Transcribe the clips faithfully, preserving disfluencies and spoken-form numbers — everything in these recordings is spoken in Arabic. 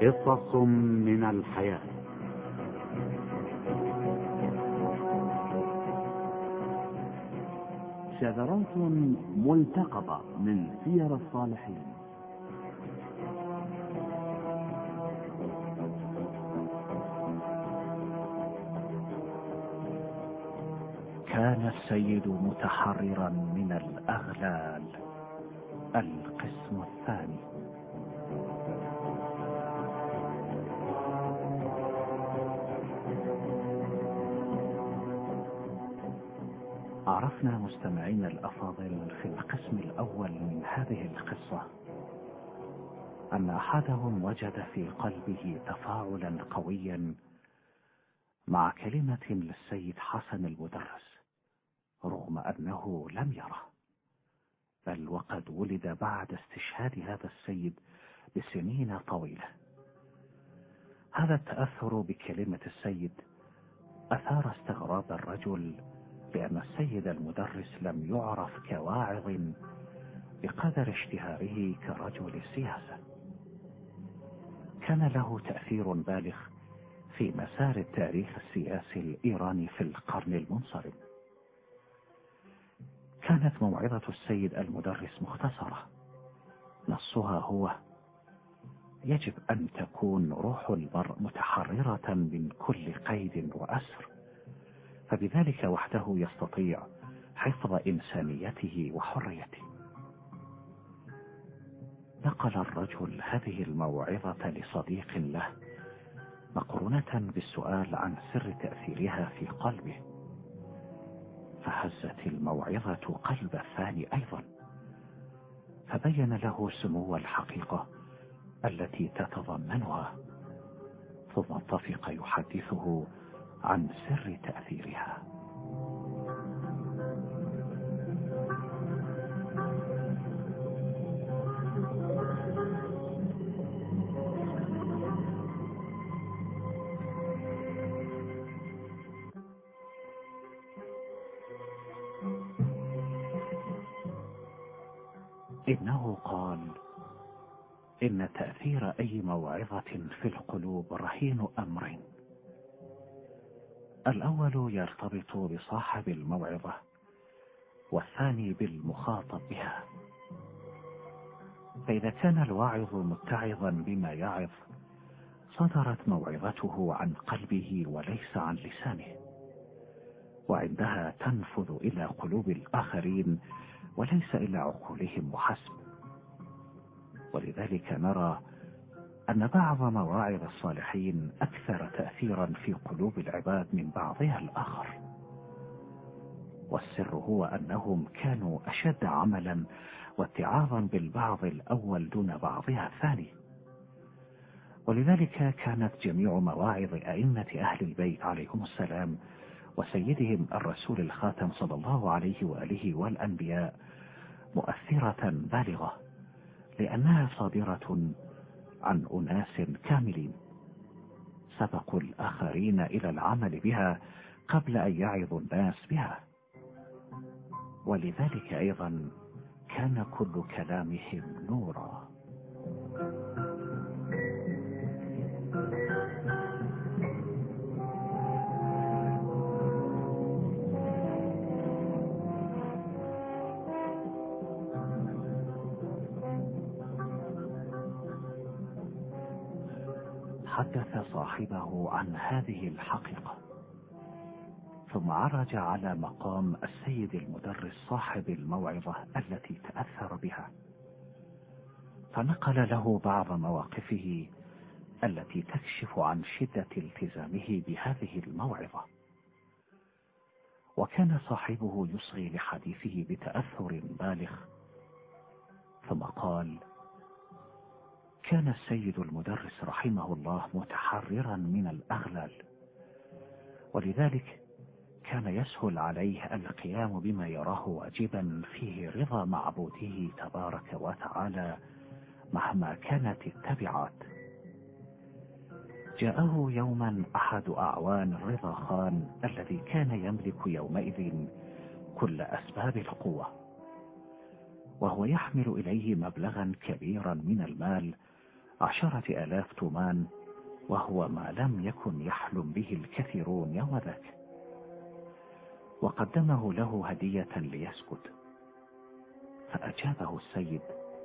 قصص من الحياة. شذرات ملتقطة من سير الصالحين. كان السيد متحررا من الأغلال. القسم الثاني. عرفنا مستمعينا الأفاضل في القسم الأول من هذه القصة أن أحدهم وجد في قلبه تفاعلا قويا مع كلمة للسيد حسن المدرس، رغم أنه لم يره، بل وقد ولد بعد استشهاد هذا السيد بسنين طويلة. هذا التأثر بكلمة السيد أثار استغراب الرجل، لأن السيد المدرس لم يعرف كواعظ بقدر اشتهاره كرجل السياسة. كان له تأثير بالغ في مسار التاريخ السياسي الإيراني في القرن المنصرم. كانت موعظة السيد المدرس مختصرة، نصها هو: يجب أن تكون روح المرء متحررة من كل قيد وأسر، فبذلك وحده يستطيع حفظ إنسانيته وحريته. نقل الرجل هذه الموعظة لصديق له مقرونة بالسؤال عن سر تأثيرها في قلبه، فهزت الموعظة قلب الثاني أيضا، فبين له سمو الحقيقة التي تتضمنها، ثم اتفق يحدثه عن سر تأثيرها. إنه قال: إن تأثير أي موعظة في القلوب رهين أمرين: الأول يرتبط بصاحب الموعظة، والثاني بالمخاطب بها. فإذا كان الواعظ متعظا بما يعظ، صدرت موعظته عن قلبه وليس عن لسانه، وعندها تنفذ إلى قلوب الآخرين وليس إلى عقولهم وحسب. ولذلك نرى أن بعض مواعظ الصالحين أكثر تأثيرا في قلوب العباد من بعضها الآخر، والسر هو أنهم كانوا أشد عملا واتعاظا بالبعض الأول دون بعضها الثاني. ولذلك كانت جميع مواعظ أئمة أهل البيت عليهم السلام وسيدهم الرسول الخاتم صلى الله عليه وآله والأنبياء مؤثرة بالغة، لأنها صادرة عن أناس كاملين سبقوا الآخرين إلى العمل بها قبل أن يعظوا الناس بها. ولذلك أيضا كان كل كلامهم نورا. حدث صاحبه عن هذه الحقيقة، ثم عرج على مقام السيد المدرس صاحب الموعظة التي تأثر بها، فنقل له بعض مواقفه التي تكشف عن شدة التزامه بهذه الموعظة. وكان صاحبه يصغي لحديثه بتأثر بالغ، ثم قال: كان السيد المدرس رحمه الله متحررا من الأغلال، ولذلك كان يسهل عليه القيام بما يراه واجبا فيه رضا معبوده تبارك وتعالى مهما كانت التبعات. جاءه يوما أحد أعوان الرضا خان الذي كان يملك يومئذ كل أسباب القوة، وهو يحمل إليه مبلغا كبيرا من المال عشرة آلاف تومان، وهو ما لم يكن يحلم به الكثيرون يوم ذاك. وقدمه له هدية ليسكت، فأجابه السيد: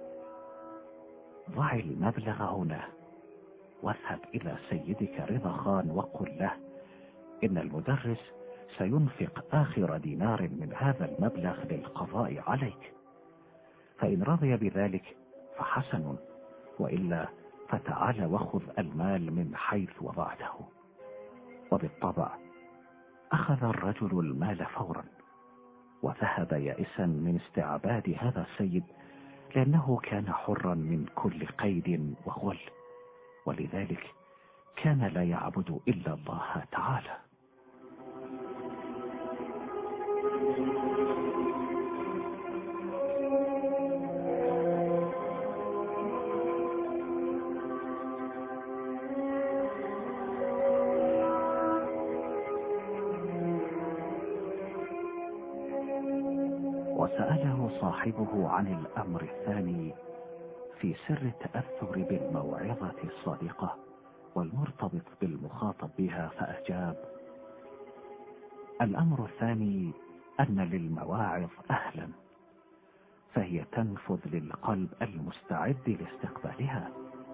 ضع المبلغ هنا، واذهب إلى سيدك رضا خان وقل له إن المدرس سينفق آخر دينار من هذا المبلغ للقضاء عليك، فإن رضي بذلك فحسن، وإلا فتعال وخذ المال من حيث وضعته. وبالطبع أخذ الرجل المال فورا، وذهب يائسا من استعباد هذا السيد، لأنه كان حرا من كل قيد وغل، ولذلك كان لا يعبد إلا الله تعالى. وسأله صاحبه عن الأمر الثاني في سر التأثر بالموعظة الصادقة والمرتبط بالمخاطب بها، فأجاب: الأمر الثاني أن للمواعظ أهلا، فهي تنفذ للقلب المستعد لاستقبالها.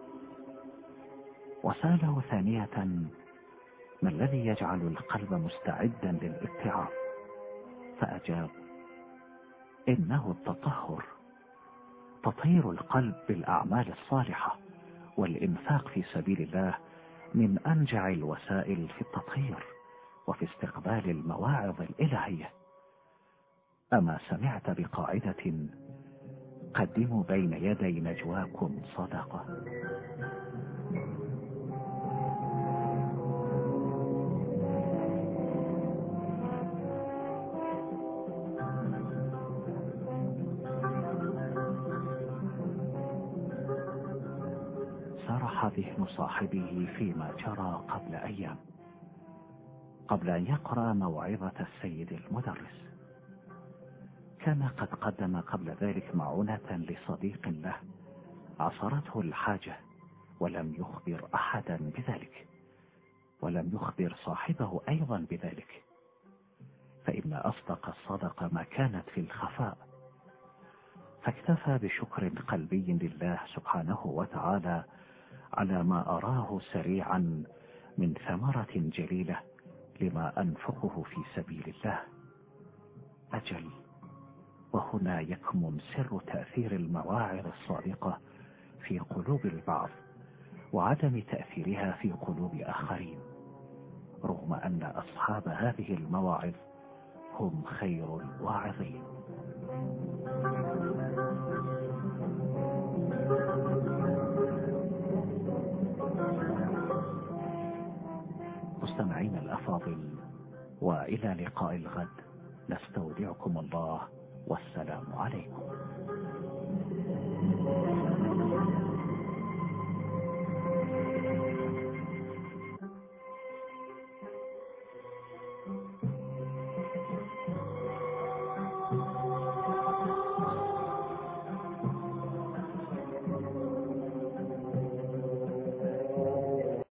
وسأله ثانية: ما الذي يجعل القلب مستعدا للاتعاظ؟ فأجاب: إنه التطهر، تطهير القلب بالأعمال الصالحة، والإنفاق في سبيل الله من أنجع الوسائل في التطهير وفي استقبال المواعظ الإلهية. أما سمعت بقاعدة: قدموا بين يدي نجواكم صدقة؟ سرح ذهن صاحبه فيما جرى قبل أيام، قبل أن يقرأ موعظة السيد المدرس. كان قد قدم قبل ذلك معونة لصديق له عصرته الحاجة، ولم يخبر أحدا بذلك، ولم يخبر صاحبه أيضا بذلك، فإن أصدق الصدقة ما كانت في الخفاء. فاكتفى بشكر قلبي لله سبحانه وتعالى على ما أراه سريعا من ثمرة جليلة لما أنفقه في سبيل الله. أجل، وهنا يكمن سر تأثير المواعظ الصادقة في قلوب البعض وعدم تأثيرها في قلوب آخرين، رغم أن أصحاب هذه المواعظ هم خير الواعظين. مستمعين الأفاضل، وإلى لقاء الغد، نستودعكم الله، والسلام عليكم.